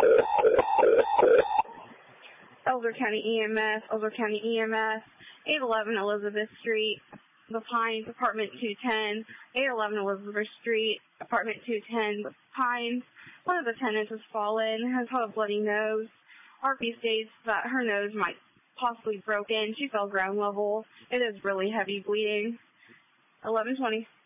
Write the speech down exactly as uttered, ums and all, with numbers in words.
Elder County E M S, Elder County E M S, eight eleven Elizabeth Street, The Pines, Apartment two ten, eight eleven Elizabeth Street, Apartment two ten, The Pines. One of the tenants has fallen, has had a bloody nose. R P states that her nose might possibly broken. She fell ground level. It is really heavy bleeding. eleven twenty.